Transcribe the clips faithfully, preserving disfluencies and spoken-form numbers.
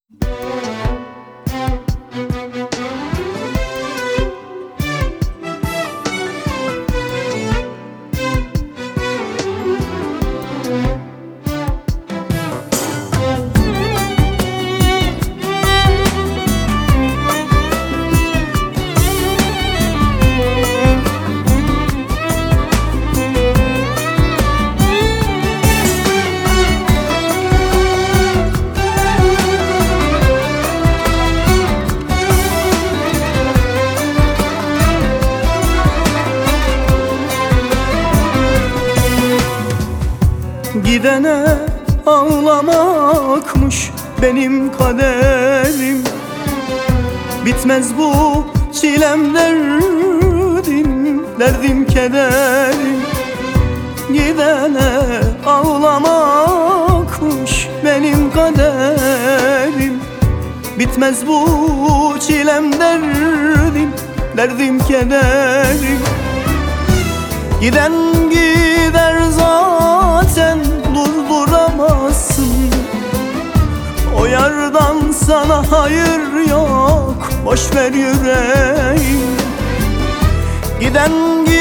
Gidene ağlamakmış benim kaderim. Bitmez bu çilem derdim, derdim kederim. Gidene ağlamakmış benim kaderim. Bitmez bu çilem derdim, derdim kederim. Giden gider zaten durduramazsın. O yardan sana hayır yok, boş ver yüreğim. Giden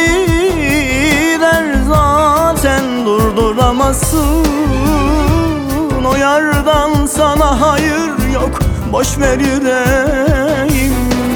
gider zaten durduramazsın. O yardan sana hayır yok, boş ver yüreğim.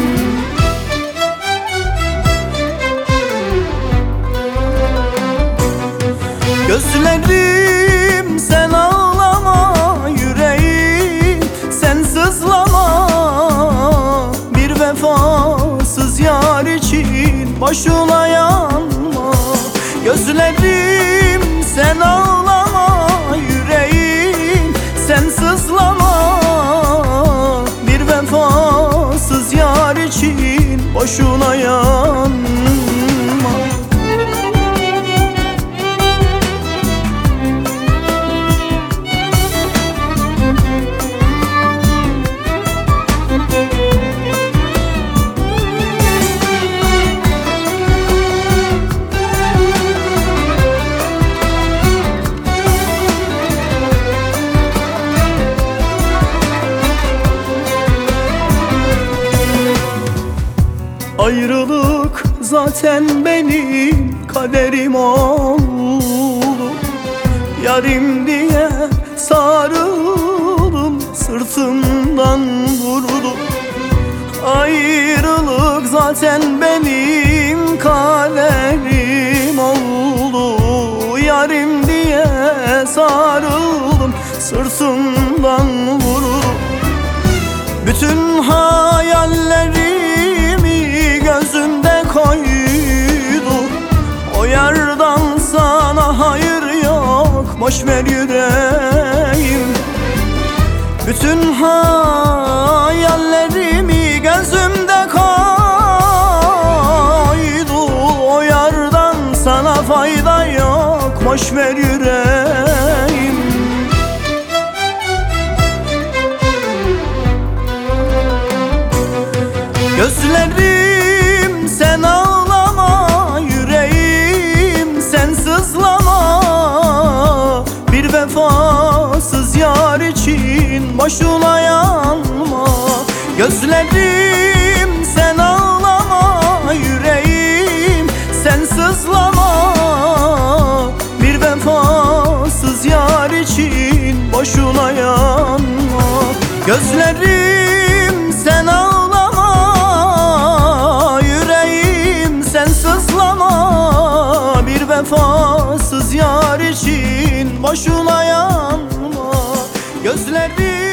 Gözlerim sen ağlama, yüreğim sen sızlama. Bir vefasız yar için boşuna yanma. Gözlerim sen ağlama, yüreğim sen sızlama. Bir vefasız yar için boşuna yanma. Ayrılık zaten benim kaderim oldu. Yarim diye sarıldım, sırtımdan vurdu. Ayrılık zaten benim kaderim oldu. Yarim diye sarıldım, sırtımdan vurdu. Bütün hayallerimi gözümde koydu. O yardan sana hayır yok, boş ver yüreğim. Bütün hayallerimi gözümde koydu. O yardan sana fayda yok, boş ver yüreğim. Gözlerim sen ağlama, yüreğim sen sızlama. Bir vefasız yar için boşuna yanma. Gözlerim sen ağlama, yüreğim sen sızlama. Bir vefasız yar için boşuna yanma. Gözlerim sen ağlama, yüreğim sen sızlama. Bir vefasız yar için boşuna yanma. Gözlerim